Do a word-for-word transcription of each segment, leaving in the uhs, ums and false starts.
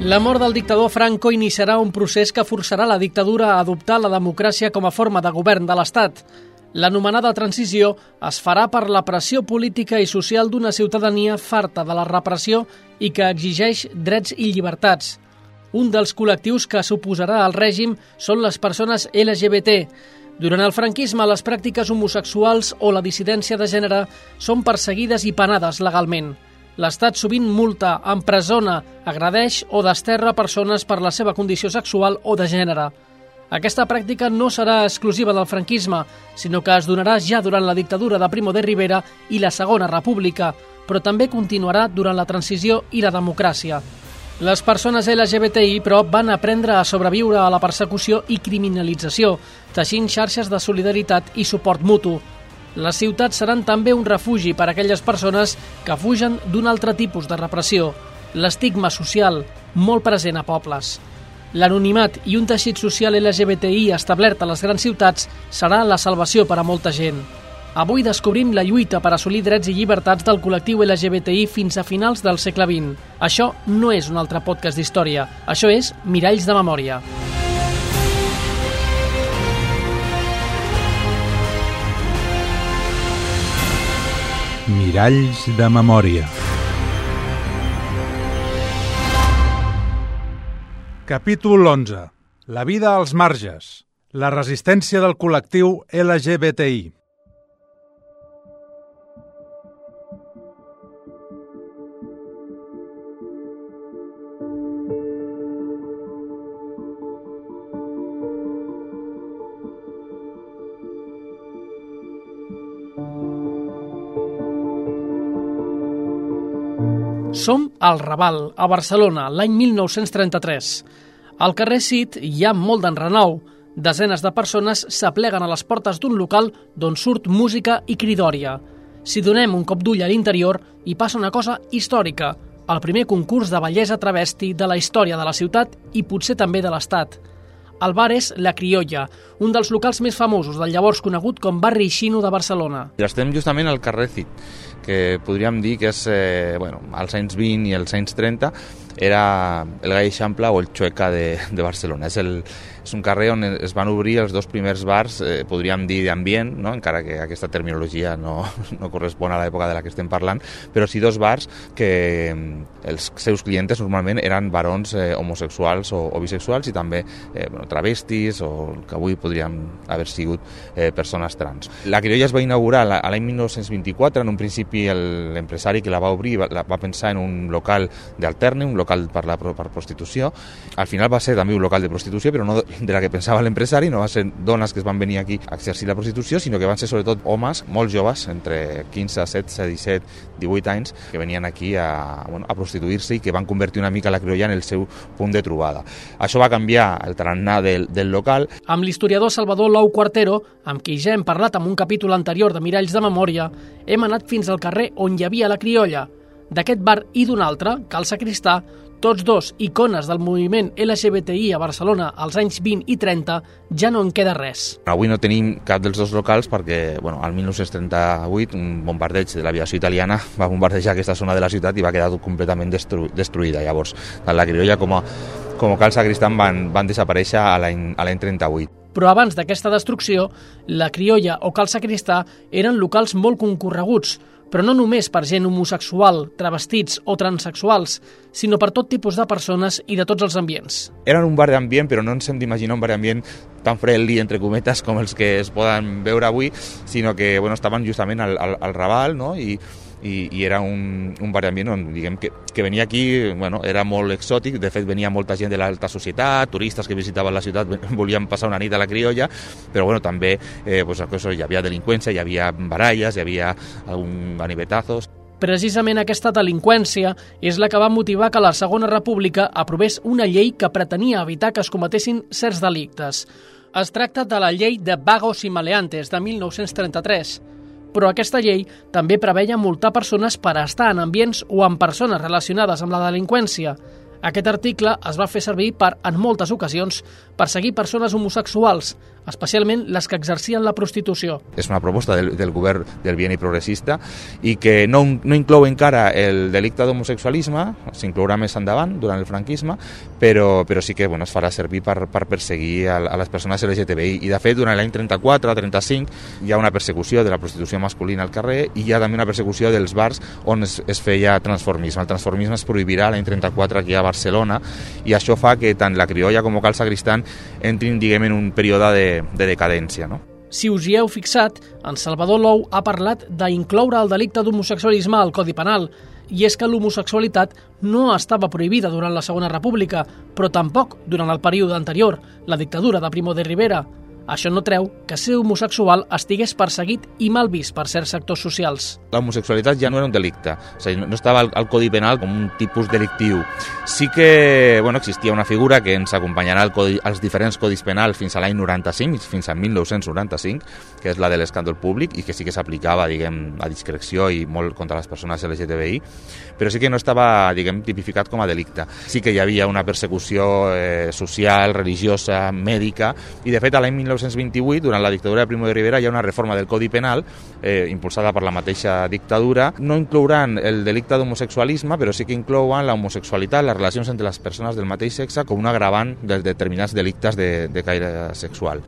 La mort del dictador Franco iniciarà un procés que forçarà la dictadura a adoptar la democràcia com a forma de govern de l'Estat. L'anomenada transició es farà per la pressió política i social d'una ciutadania farta de la repressió i que exigeix drets i llibertats. Un dels col·lectius que s'oposarà al règim són les persones L G B T. Durant el franquisme, les pràctiques homosexuals o la dissidència de gènere són perseguides i penades legalment. L'Estat sovint multa, empresona, agredeix o desterra persones per la seva condició sexual o de gènere. Aquesta pràctica no serà exclusiva del franquisme, sinó que es donarà ja durant la dictadura de Primo de Rivera i la Segona República, però també continuarà durant la transició i la democràcia. Les persones L G B T I, però, van aprendre a sobreviure a la persecució i criminalització, teixint xarxes de solidaritat i suport mutu. Les ciutats seran també un refugi per a aquelles persones que fugen d'un altre tipus de repressió, l'estigma social, molt present a pobles. L'anonimat i un teixit social L G B T I establert a les grans ciutats serà la salvació per a molta gent. Avui descobrim la lluita per assolir drets i llibertats del col·lectiu L G B T I fins a finals del segle vint. Això no és un altre podcast d'història, això és Miralls de Memòria. Miralls de Memòria. Capítol onze. La vida als marges. La resistència del col·lectiu L G B T I. Som al Raval, a Barcelona, l'any mil nou-cents trenta-tres. Al carrer Cid hi ha molt d'enrenou. Desenes de persones s'apleguen a les portes d'un local d'on surt música i cridòria. Si donem un cop d'ull a l'interior, hi passa una cosa històrica, el primer concurs de bellesa travesti de la història de la ciutat i potser també de l'Estat. El bar és La Criolla, un dels locals més famosos del llavors conegut com barri xino de Barcelona. I estem justament al carrer Cid, que podríem dir que és, eh, bueno, als anys vint i als anys trenta, era el Gai Eixample o el Chueca de, de Barcelona. És, el, és un carrer on es van obrir els dos primers bars, eh, podríem dir d'ambient, no? Encara que aquesta terminologia no, no correspon a l'època de la que estem parlant, però sí dos bars que els seus clientes normalment eren barons eh, homosexuals o, o bisexuals i també eh, bueno, travestis o el que avui podrien haver sigut eh, persones trans. La Criolla es va inaugurar a l'any mil nou-cents vint-i-quatre. En un principi l'empresari que la va obrir va, va pensar en un local d'alterne, un local per la per prostitució. Al final va ser també un local de prostitució, però no de la que pensava l'empresari, no va ser dones que es van venir aquí a exercir la prostitució, sinó que van ser sobretot homes molt joves, entre quinze, setze, disset, divuit anys, que venien aquí a, bueno, a prostituir-se i que van convertir una mica la Criolla en el seu punt de trobada. Això va canviar el tarannà del, del local. Amb l'historiador Salvador Lou Quartero, amb qui ja hem parlat en un capítol anterior de Miralls de Memòria, hem anat fins al carrer on hi havia la Criolla. D'aquest bar i d'un altre, Cal Sacristà, tots dos icones del moviment L G B T I a Barcelona als anys vint i trenta, ja no en queda res. Avui no tenim cap dels dos locals perquè, bueno, al mil nou-cents trenta-vuit un bombardeig de l'aviació italiana va bombardejar aquesta zona de la ciutat i va quedar completament destru destruïda. Llavors, tant la Criolla com a, com a Cal Sacristà van, van desaparèixer a l'any trenta-vuit. Però abans d'aquesta destrucció, la Criolla o Cal Sacristà eren locals molt concorreguts, però no només per gent homosexual, travestits o transexuals, sinó per tot tipus de persones i de tots els ambients. Eren un bar d'ambient, però no ens hem d'imaginar un bar d'ambient tan friendly, entre cometes, com els que es poden veure avui, sinó que bueno, estaven justament al, al, al Raval, no? I i, i era un, un bar d'ambient on, diguem, que, que venia aquí, bueno, era molt exòtic. De fet, venia molta gent de l'alta societat, turistes que visitaven la ciutat, volien passar una nit a la Criolla, però bueno, també eh, pues, hi havia delinqüència, hi havia baralles, hi havia algun ganibetazos. Precisament aquesta delinqüència és la que va motivar que la Segona República aprovés una llei que pretenia evitar que es cometessin certs delictes. Es tracta de la llei de Vagos y Maleantes de mil nou-cents trenta-tres, però aquesta llei també preveia multar persones per estar en ambients o amb persones relacionades amb la delinqüència. Aquest article es va fer servir per, en moltes ocasions, perseguir persones homosexuals, especialment les que exercien la prostitució. És una proposta del, del govern del bienni progressista i que no, no inclou encara el delicte d'homosexualisme, s'inclourà més endavant, durant el franquisme, però, però sí que bueno, es farà servir per, per perseguir a, a les persones L G T B I. I de fet, durant l'any trenta-quatre trenta-cinc hi ha una persecució de la prostitució masculina al carrer i hi ha també una persecució dels bars on es, es feia transformisme. El transformisme es prohibirà l'any trenta-quatre aquí a Barcelona i això fa que tant la Criolla com Cal Sagristán entrin, diguem, en un període de, de decadència, no? Si us hi heu fixat, en Salvador Lou ha parlat d'incloure el delicte d'homosexualisme al Codi Penal, i és que l'homosexualitat no estava prohibida durant la Segona República, però tampoc durant el període anterior, la dictadura de Primo de Rivera. Això no treu que ser homosexual estigués perseguit i mal vist per certs sectors socials. La homosexualitat ja no era un delicte, o sigui, no estava al, al Codi Penal com un tipus delictiu. Sí que bueno, existia una figura que ens acompanyarà al codi, als diferents codis penals fins a l'any noranta-cinc, fins a mil nou-cents noranta-cinc, que és la de l'escàndol públic i que sí que s'aplicava, diguem, a discreció i molt contra les persones L G T B I, però sí que no estava, diguem, tipificat com a delicte. Sí que hi havia una persecució eh, social, religiosa, mèdica, i de fet a l'any mil nou-cents vint-i-vuit, durant la dictadura de Primo de Rivera, hi ha una reforma del Codi Penal eh, impulsada per la mateixa dictadura. No inclouran el delicte d'homosexualisme, però sí que inclouen la homosexualitat, les relacions entre les persones del mateix sexe, com un agravant de determinats delictes de, de caire sexual.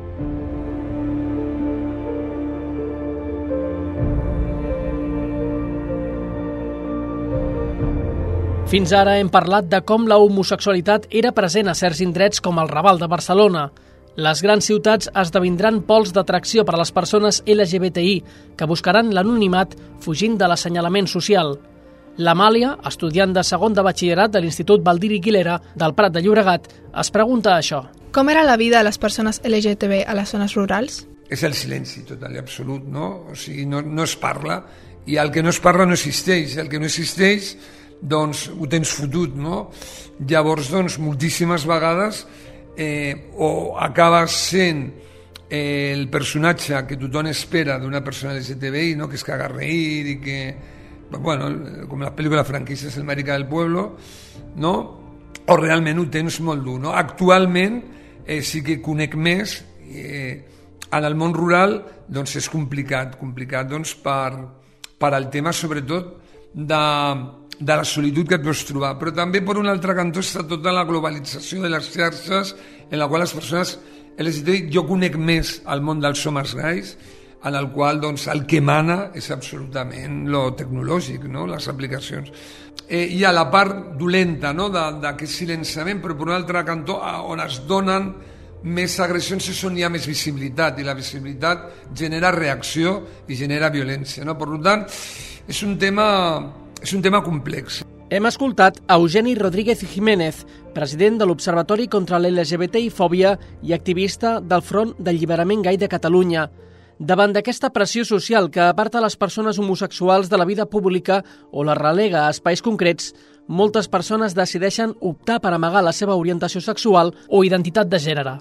Fins ara hem parlat de com la homosexualitat era present a certs indrets com el Raval de Barcelona. Les grans ciutats esdevindran pols d'atracció per a les persones L G B T I, que buscaran l'anonimat fugint de l'assenyalament social. L'Amàlia, estudiant de segon de batxillerat de l'Institut Baldiri Guilera del Prat de Llobregat, es pregunta això. Com era la vida de les persones L G T B a les zones rurals? És el silenci total i absolut, no? O sigui, no, no es parla, i el que no es parla no existeix. El que no existeix, doncs, ho tens fotut, no? Llavors, doncs, moltíssimes vegades Eh, o acaba sent eh, el personatge que tothom espera d'una persona L G T B I, no? Que es caga a reír i que, bueno, com la pel·lícula franquista és el marica del pueblo, no? O realment ho tens molt dur, no? Actualment eh, sí que conec més, eh, en el món rural doncs és complicat, complicat doncs per, per al tema sobretot de de la solitud que et pots trobar, però també per un altre cantó està tota la globalització de les xarxes en la qual les persones L G T B I, jo conec més el món dels homes gais, en el qual doncs, el que mana és absolutament lo tecnològic, no? Les aplicacions. Eh, hi ha la part dolenta, no? d'aquest silenciament, però per un altre cantó on es donen més agressions és on hi ha més visibilitat, i la visibilitat genera reacció i genera violència, no? Per tant, és un tema És un tema complex. Hem escoltat a Eugeni Rodríguez Jiménez, president de l'Observatori contra l'L G B T I fòbia i activista del Front d'Alliberament Gai de Catalunya. Davant d'aquesta pressió social que aparta les persones homosexuals de la vida pública o la relega a espais concrets, moltes persones decideixen optar per amagar la seva orientació sexual o identitat de gènere.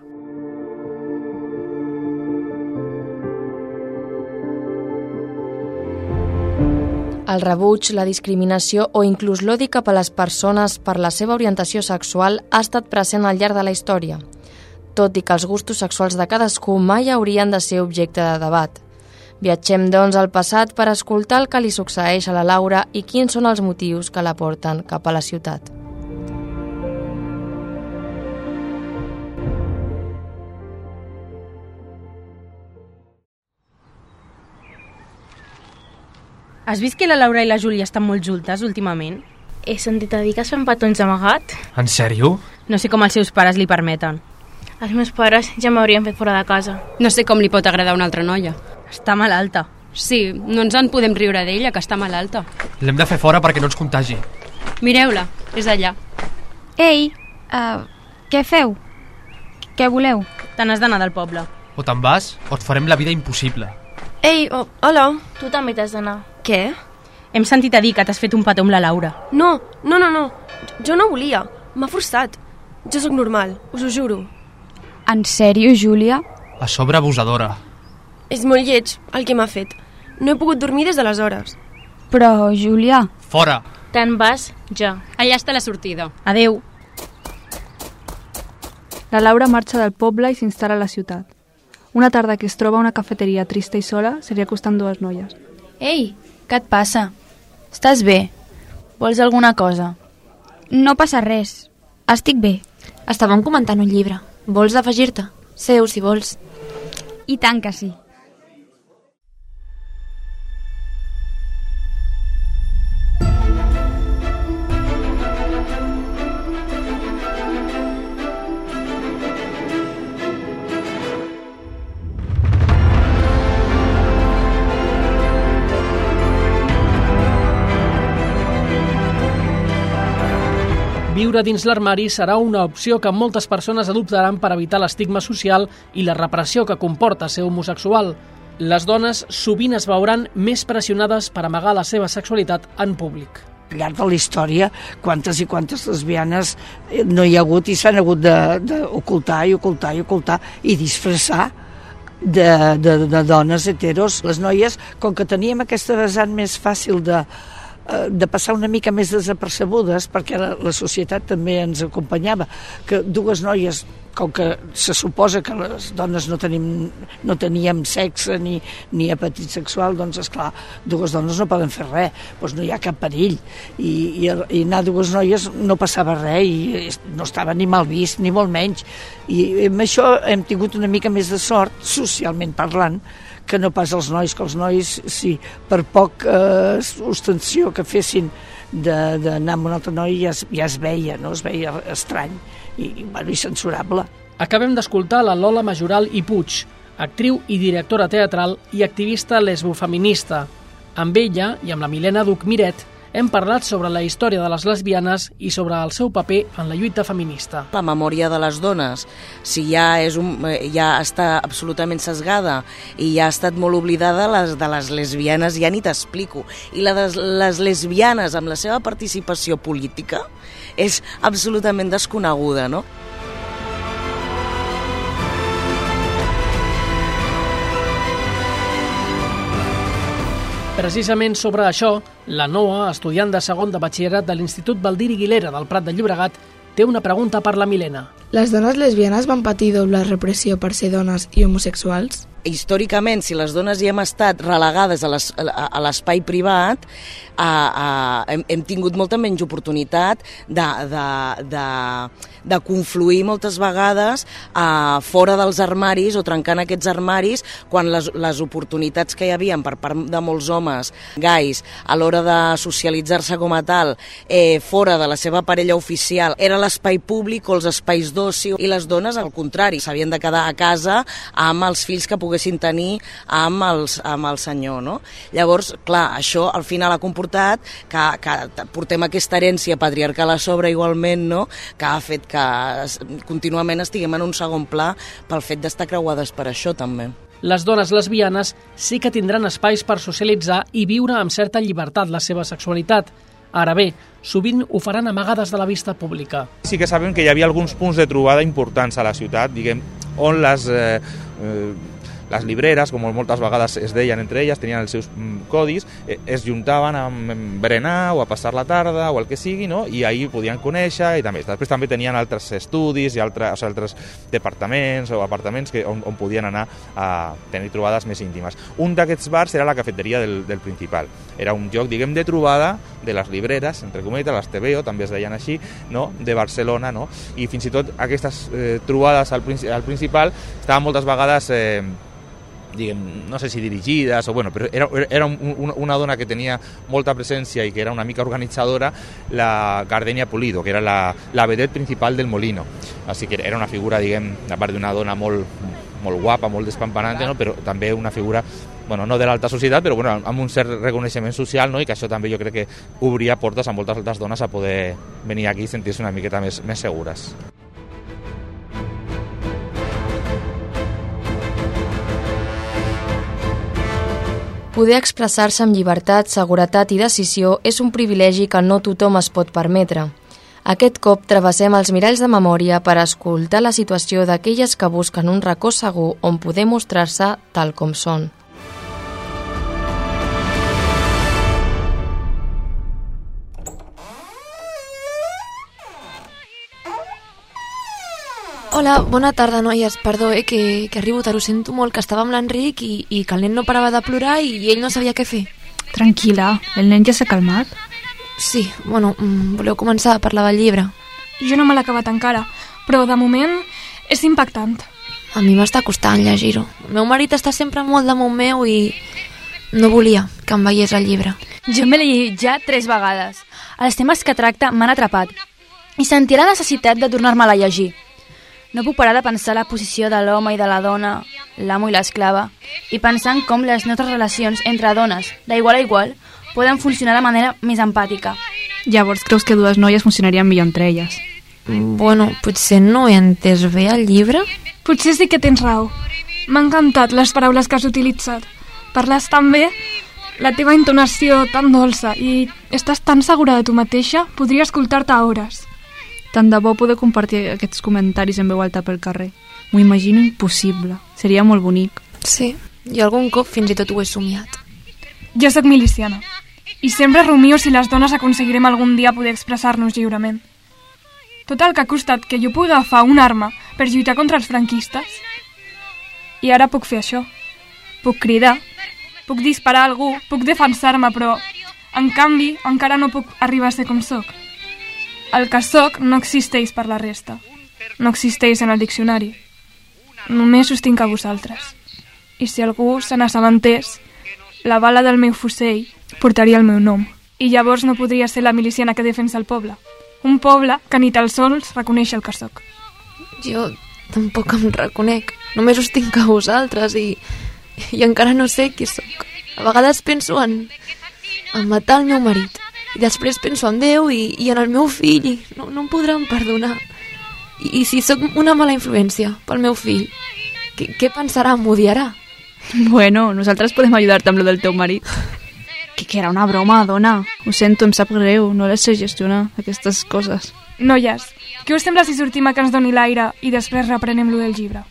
El rebuig, la discriminació o inclús l'odi cap a les persones per la seva orientació sexual ha estat present al llarg de la història, tot i que els gustos sexuals de cadascú mai haurien de ser objecte de debat. Viatgem, doncs, al passat per escoltar el que li succeeix a la Laura i quins són els motius que la porten cap a la ciutat. Has vist que la Laura i la Júlia estan molt juntes últimament? He sentit a dir que es fan petons d'amagat. En sèrio? No sé com els seus pares li permeten. Els meus pares ja m'haurien fet fora de casa. No sé com li pot agradar una altra noia. Està malalta. Sí, no ens en podem riure d'ella, que està malalta. L'hem de fer fora perquè no ens contagi. Mireu-la, és allà. Ei, uh, què feu? Què voleu? Te n'has d'anar del poble. O te'n vas o et farem la vida impossible. Ei, oh, hola. Tu també t'has d'anar. Què? Hem sentit a dir que t'has fet un petó amb la Laura. No, no, no, no. Jo no volia. M'ha forçat. Jo sóc normal, us ho juro. En sèrio, Júlia? A sobre abusadora. És molt lleig el que m'ha fet. No he pogut dormir des d'aleshores. Però, Júlia... Fora! Te'n vas? Ja. Allà està la sortida. Adeu. La Laura marxa del poble i s'instal·la a la ciutat. Una tarda que es troba a una cafeteria trista i sola, se li acosten dues noies. Ei, què et passa? Estàs bé? Vols alguna cosa? No passa res. Estic bé. Estàvem comentant un llibre. Vols afegir-te? Seu, si vols. I tant que sí. Viure dins l'armari serà una opció que moltes persones adoptaran per evitar l'estigma social i la repressió que comporta ser homosexual. Les dones sovint es veuran més pressionades per amagar la seva sexualitat en públic. Al llarg de la història, quantes i quantes lesbianes no hi ha hagut i s'han hagut d'ocultar i ocultar i ocultar i disfressar de, de, de dones heteros. Les noies, com que teníem aquesta vessant més fàcil de de passar una mica més desapercebudes, perquè la, la societat també ens acompanyava, que dues noies, com que se suposa que les dones no tenim, no teníem sexe ni, ni apetit sexual, doncs esclar, dues dones no poden fer res, doncs no hi ha cap perill, i, i, i anar dues noies no passava res, i no estava ni mal vist, ni molt menys, i amb això hem tingut una mica més de sort, socialment parlant, que no pas els nois, que els nois, sí, per poc eh, ostensió que fessin d'anar amb un altre noi, ja es, ja es veia, no? Es veia estrany i, i, bueno, i censurable. Acabem d'escoltar la Lola Majoral i Puig, actriu i directora teatral i activista lesbofeminista. Amb ella i amb la Milena Duc Miret hem parlat sobre la història de les lesbianes i sobre el seu paper en la lluita feminista. La memòria de les dones, si ja, és un, ja està absolutament sesgada i ja ha estat molt oblidada, les de les lesbianes ja ni t'explico. I la de les lesbianes amb la seva participació política és absolutament desconeguda, no? Precisament sobre això, la Noa, estudiant de segon de batxillerat de l'Institut Baldiri Guilera del Prat de Llobregat, té una pregunta per la Milena. Les dones lesbianes van patir doble repressió per ser dones i homosexuals? Històricament, si les dones hi hem estat relegades a l'espai privat, a, a, hem, hem tingut molta menys oportunitat de, de, de, de confluir moltes vegades a, fora dels armaris o trencant aquests armaris, quan les, les oportunitats que hi havia per part de molts homes gais a l'hora de socialitzar-se com a tal, eh, fora de la seva parella oficial, era l'espai públic o els espais d'oci, i les dones, al contrari, s'havien de quedar a casa amb els fills que poguessin tenir amb, els, amb el senyor, no? Llavors, clar, això al final ha comportat que, que portem aquesta herència patriarcal a sobre igualment, no? Que ha fet que contínuament estiguem en un segon pla pel fet d'estar creuades per això també. Les dones lesbianes sí que tindran espais per socialitzar i viure amb certa llibertat la seva sexualitat. Ara bé, sovint ho faran amagades de la vista pública. Sí que sabem que hi havia alguns punts de trobada importants a la ciutat, diguem, on les... Eh, eh, les libreres, com moltes vegades es deien entre elles, tenien els seus codis, eh, es juntaven a berenar o a passar la tarda o el que sigui, no? I ahir podien conèixer, i també, després també tenien altres estudis i altres, o sigui, altres departaments o apartaments que, on, on podien anar a tenir trobades més íntimes. Un d'aquests bars era la cafeteria del, del Principal. Era un lloc, diguem, de trobada de les libreres, entre cometes, les T V O, també es deien així, no? De Barcelona, no? I fins i tot aquestes eh, trobades al, al Principal estaven moltes vegades... Eh, diguem, no sé si dirigides o bueno, però era, era un, una dona que tenia molta presència i que era una mica organitzadora, la Gardenia Pulido, que era la, la vedet principal del Molino. Així que era una figura, diguem, a part d'una dona molt, molt guapa, molt despampanante, no? Però també una figura, bueno, no de l'alta societat, però bueno, amb un cert reconeixement social, no? I que això també jo crec que obria portes a moltes altres dones a poder venir aquí i sentir-se una miqueta més, més segures. Poder expressar-se amb llibertat, seguretat i decisió és un privilegi que no tothom es pot permetre. Aquest cop travessem els miralls de memòria per escoltar la situació d'aquelles que busquen un racó segur on poder mostrar-se tal com són. Hola, bona tarda, noies. Perdó, eh, que, que arribo tard. Ho sento molt, que estava amb l'Enric i, i que el nen no parava de plorar i ell no sabia què fer. Tranquil·la, el nen ja s'ha calmat? Sí, bueno, voleu començar a parlar del llibre? Jo no me l'he acabat encara, però de moment és impactant. A mi m'està costant llegir-ho. El meu marit està sempre molt damunt meu i no volia que em veiés el llibre. Jo me l'he llegit ja tres vegades. Els temes que tracta m'han atrapat i sentia la necessitat de tornar-me-la a llegir. No puc parar de pensar la posició de l'home i de la dona, l'amo i l'esclava, i pensar en com les nostres relacions entre dones, d'igual a igual, poden funcionar de manera més empàtica. Llavors creus que dues noies funcionarien millor entre elles? Bueno, potser no he entès bé el llibre. Potser sí que tens raó. M'han encantat les paraules que has utilitzat. Parles tan bé, la teva entonació tan dolça i estàs tan segura de tu mateixa, podria escoltar-te a hores. Tant de bo poder compartir aquests comentaris en veu alta pel carrer. M'ho imagino impossible. Seria molt bonic. Sí, i algun cop fins i tot ho he somiat. Jo sóc miliciana i sempre rumio si les dones aconseguirem algun dia poder expressar-nos lliurement. Tot el que ha costat que jo pugui agafar una arma per lluitar contra els franquistes. I ara puc fer això. Puc cridar, puc disparar a algú, puc defensar-me, però en canvi encara no puc arribar a ser com soc. El que soc no existeix per la resta. No existeix en el diccionari. Només us tinc a vosaltres. I si algú se n'assabentés, la bala del meu fusell portaria el meu nom. I llavors no podria ser la miliciana que defensa el poble. Un poble que ni tan sols reconeix el que soc. Jo tampoc em reconec. Només us tinc a vosaltres i, i encara no sé qui sóc. A vegades penso en, en matar el meu marit. I després penso en Déu i, i en el meu fill i no, no em podran perdonar. I, I si sóc una mala influència pel meu fill, què, què pensarà? M'odiarà? Bueno, nosaltres podem ajudar-te amb lo del teu marit. Que, que era una broma, dona. Ho sento, em sap greu, no les sé gestionar, aquestes coses. Noies, què us sembla si sortim a que ens doni l'aire i després reprenem lo del llibre?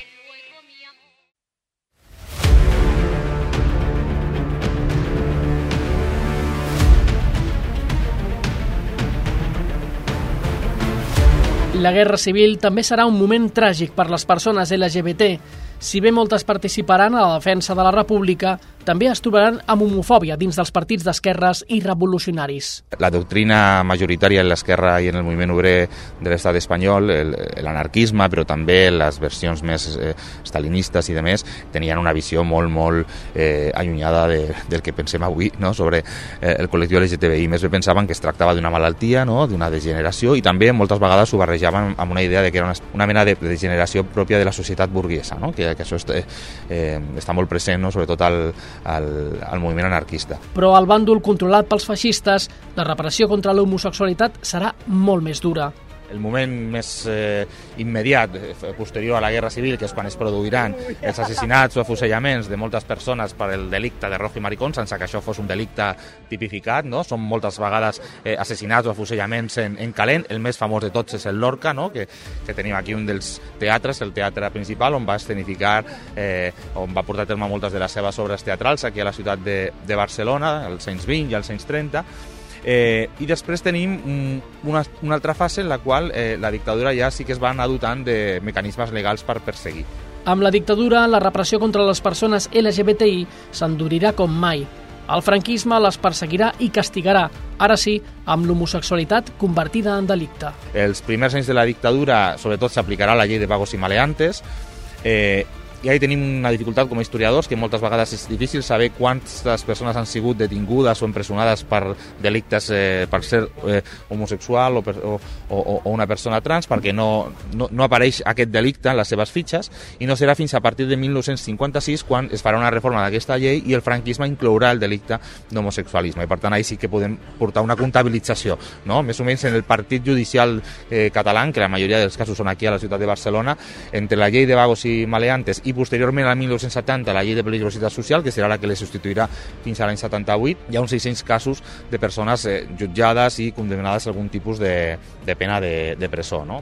La guerra civil també serà un moment tràgic per les persones L G B T. Si bé moltes participaran a la defensa de la República, també es trobaran amb homofòbia dins dels partits d'esquerres i revolucionaris. La doctrina majoritària en l'esquerra i en el moviment obrer de l'estat espanyol, l'anarquisme, però també les versions més eh, stalinistes i demés, tenien una visió molt, molt eh, allunyada de, del que pensem avui, no?, sobre eh, el col·lectiu L G T B I. Més bé pensaven que es tractava d'una malaltia, no?, d'una degeneració, i també moltes vegades ho barrejaven amb una idea de que era una, una mena de degeneració pròpia de la societat burguesa, no?, que, que això està, eh, està molt present, no?, sobretot al, al, al moviment anarquista. Però al bàndol controlat pels feixistes, la repressió contra l'homosexualitat serà molt més dura. El moment més eh, immediat, eh, posterior a la Guerra Civil, que és quan es produiran els assassinats o afusellaments de moltes persones per el delicte de rojo i maricón, sense que això fos un delicte tipificat, no? Són moltes vegades eh, assassinats o afusellaments en, en calent. El més famós de tots és el Lorca, no?, que, que tenim aquí un dels teatres, el teatre principal, on va escenificar, eh, on va portar a terme moltes de les seves obres teatrals aquí a la ciutat de, de Barcelona, als anys vint i als anys trenta. Eh, I després tenim una, una altra fase en la qual eh, la dictadura ja sí que es va anar dotant de mecanismes legals per perseguir. Amb la dictadura, la repressió contra les persones L G B T I s'endurirà com mai. El franquisme les perseguirà i castigarà, ara sí, amb l'homosexualitat convertida en delicte. Els primers anys de la dictadura, sobretot, s'aplicarà la llei de vagos i maleantes, eh, i ahí tenim una dificultat com a historiadors, que moltes vegades és difícil saber quantes persones han sigut detingudes o empresonades per delictes eh, per ser eh, homosexual o, per, o, o, o una persona trans, perquè no, no, no apareix aquest delicte en les seves fitxes, i no serà fins a partir de mil nou-cents cinquanta-sis quan es farà una reforma d'aquesta llei i el franquisme inclourà el delicte d'homosexualisme. I per tant, ahí sí que podem portar una comptabilització, no?, més o menys en el partit judicial eh, català, que la majoria dels casos són aquí a la ciutat de Barcelona, entre la llei de vagos i maleantes i posteriorment al mil nou-cents setanta la llei de peligrositat social, que serà la que les substituirà fins a l'any setanta-vuit, hi ha uns sis-cents casos de persones eh, jutjades i condemnades a algun tipus de, de pena de, de presó, no?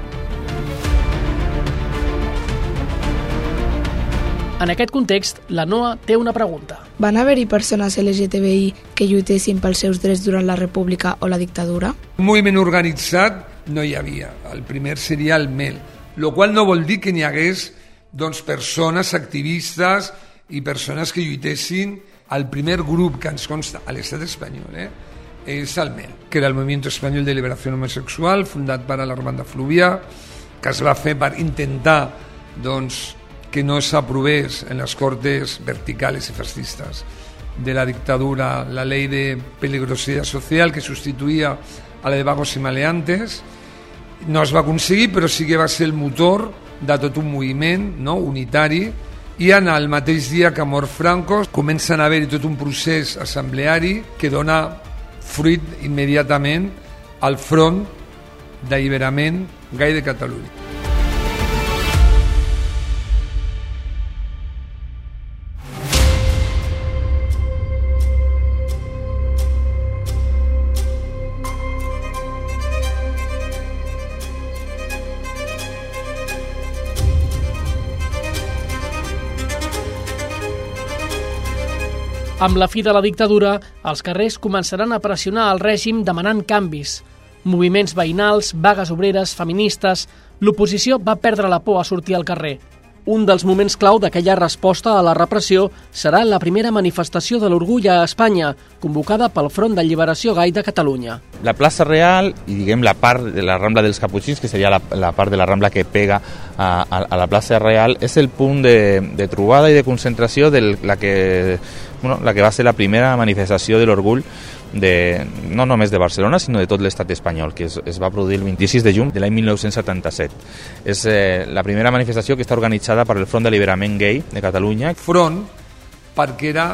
En aquest context, la Noa té una pregunta. Van haver-hi persones L G T B I que lluitessin pels seus drets durant la República o la dictadura? Un moviment organitzat no hi havia. El primer seria el M E L, el qual no vol dir que n'hi hagués doncs, persones activistes i persones que lluitessin. El primer grup que ens consta a l'estat espanyol eh, és el M E L, que era el Movimiento Español de Liberación Homosexual, fundat per l'Armanda Fluvià, que es va fer per intentar doncs, que no s'aprovés en les cortes verticales i fascistes de la dictadura la ley de peligrosidad social que sustituïa a la de vagos y maleantes. No es va aconseguir, però sí que va ser el motor de tot un moviment no, unitari, i en el mateix dia que mor Franco comença a haver-hi tot un procés assembleari que dona fruit immediatament al Front d'Alliberament Gai de Catalunya. Amb la fi de la dictadura, els carrers començaran a pressionar el règim demanant canvis. Moviments veïnals, vagues obreres, feministes... L'oposició va perdre la por a sortir al carrer. Un dels moments clau d'aquella resposta a la repressió serà la primera manifestació de l'orgull a Espanya, convocada pel Front de Lliberació Gai de Catalunya. La plaça Real i diguem la part de la Rambla dels Caputxins, que seria la, la part de la Rambla que pega a, a, a la plaça Real, és el punt de, de trobada i de concentració de la que, bueno, la que va ser la primera manifestació de l'orgull de, no només de Barcelona, sinó de tot l'estat espanyol, que es, es va produir el vint-i-sis de juny de l'any mil nou-cents setanta-set. És eh, la primera manifestació que està organitzada per el Front d'Alliberament Gai de Catalunya. Front perquè era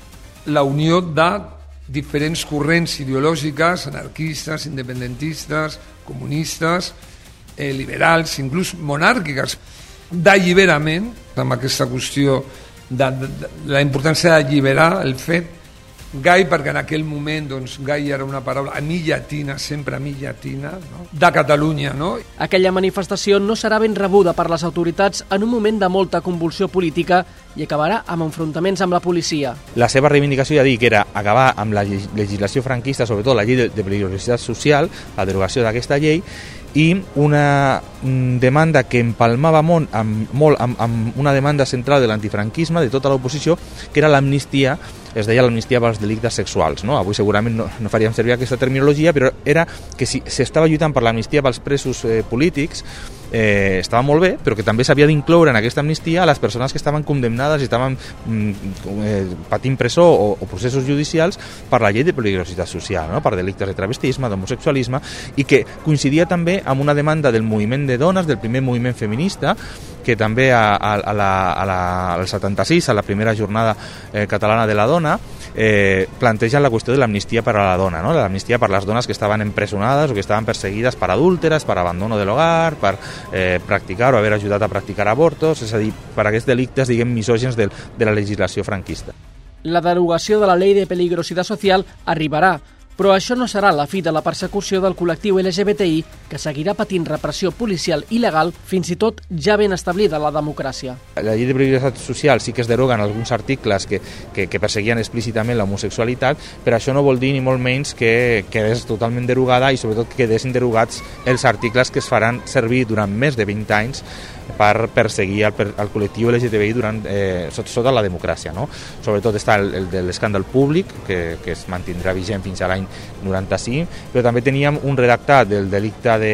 la unió de diferents corrents ideològiques, anarquistes, independentistes, comunistes, eh, liberals, inclús monàrquiques, d'alliberament, amb aquesta qüestió de, de, de la importància d'alliberar el fet Gai, perquè en aquell moment doncs, gai era una paraula a mi llatina, sempre a mi llatina, no? De Catalunya. No? Aquella manifestació no serà ben rebuda per les autoritats en un moment de molta convulsió política i acabarà amb enfrontaments amb la policia. La seva reivindicació, ja dic, era acabar amb la legislació franquista, sobretot la llei de, de peligrositat social, la derogació d'aquesta llei, i una demanda que empalmava molt amb, molt amb, amb una demanda central de l'antifranquisme, de tota l'oposició, que era l'amnistia, es deia l'amnistia pels delictes sexuals. No? Avui segurament no, no faríem servir aquesta terminologia, però era que si s'estava lluitant per l'amnistia pels presos eh, polítics, eh, estava molt bé, però que també s'havia d'incloure en aquesta amnistia a les persones que estaven condemnades i estaven mm, eh, patint presó o, o processos judicials per la llei de peligrositat social, no? Per delictes de travestisme, d'homosexualisme, i que coincidia també amb una demanda del moviment de dones, del primer moviment feminista, que també a, a, a la, a la, al setanta-sis, a la primera jornada eh, catalana de la dona, eh, plantegen la qüestió de l'amnistia per a la dona, no? L'amnistia per les dones que estaven empresonades o que estaven perseguides per adúlteres, per abandono de l'hogar, per eh, practicar o haver ajudat a practicar avortos, és a dir, per aquests delictes, diguem, misògens de, de la legislació franquista. La derogació de la llei de peligrositat social arribarà, però això no serà la fi de la persecució del col·lectiu L G B T I, que seguirà patint repressió policial i legal, fins i tot ja ben establida la democràcia. La llei de peligrositat social sí que es deroga en alguns articles que, que, que perseguien explícitament l'homosexualitat, però això no vol dir ni molt menys que quedés totalment derogada i sobretot que quedessin derogats els articles que es faran servir durant més de vint anys per perseguir el, el col·lectiu L G B T I durant, eh, sota la democràcia. No? Sobretot està el, el de l'escàndol públic, que, que es mantindrà vigent fins a l'any noranta-cinc, però també teníem un redactat del delicte de,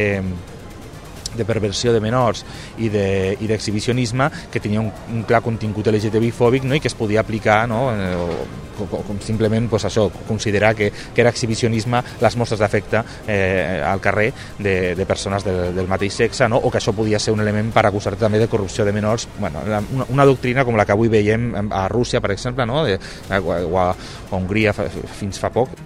de perversió de menors i d'exhibicionisme de, que tenia un, un clar contingut L G T B I fòbic, no? I que es podia aplicar, no? com, com simplement pues, això, considerar que, que era exhibicionisme les mostres d'afecte eh, al carrer de, de persones del, del mateix sexe, no? O que això podia ser un element per acusar també de corrupció de menors. Bueno, una, una doctrina com la que avui veiem a Rússia, per exemple, no? de, o a, a Hongria fins fa poc.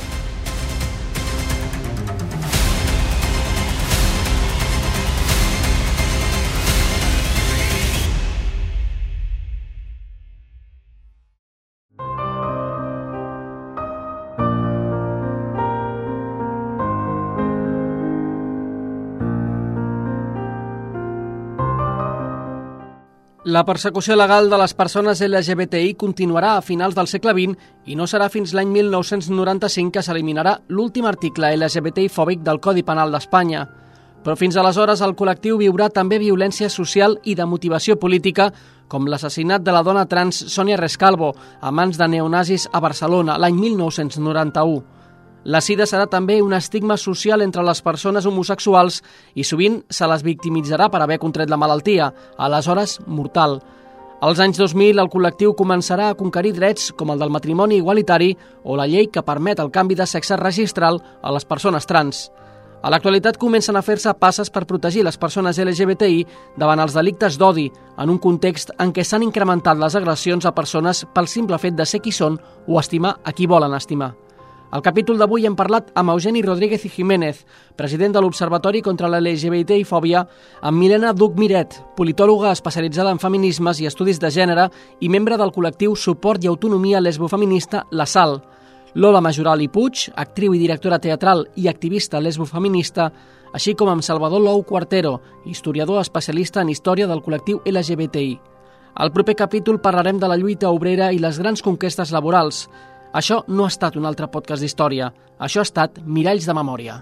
La persecució legal de les persones L G B T I continuarà a finals del segle vint i no serà fins l'any mil nou-cents noranta-cinc que s'eliminarà l'últim article L G B T I fòbic del Codi Penal d'Espanya. Però fins aleshores el col·lectiu viurà també violència social i de motivació política, com l'assassinat de la dona trans Sònia Rescalvo a mans de neonazis a Barcelona l'any mil nou-cents noranta-u. La sida serà també un estigma social entre les persones homosexuals i sovint se les victimitzarà per haver contret la malaltia, aleshores mortal. Als anys dos mil el col·lectiu començarà a conquerir drets com el del matrimoni igualitari o la llei que permet el canvi de sexe registral a les persones trans. A l'actualitat comencen a fer-se passes per protegir les persones L G B T I davant els delictes d'odi, en un context en què s'han incrementat les agressions a persones pel simple fet de ser qui són o estimar a qui volen estimar. Al capítol d'avui hem parlat amb Eugeni Rodríguez i Jiménez, president de l'Observatori contra la L G B T I-fòbia, amb Milena Duc Miret, politòloga especialitzada en feminismes i estudis de gènere i membre del col·lectiu Suport i Autonomia Lesbofeminista La Sal, Lola Majoral i Puig, actriu i directora teatral i activista lesbofeminista, així com amb Salvador Lou Quartero, historiador especialista en història del col·lectiu L G B T I. Al proper capítol parlarem de la lluita obrera i les grans conquestes laborals. Això no ha estat un altre podcast d'història, això ha estat Miralls de Memòria.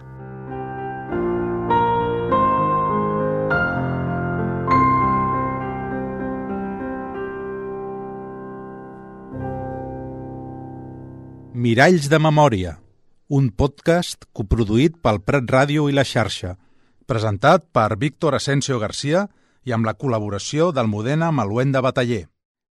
Miralls de Memòria, un podcast coproduït pel Prat Ràdio i la Xarxa, presentat per Víctor Asensio García i amb la col·laboració d'Almudena Maluenda Bataller.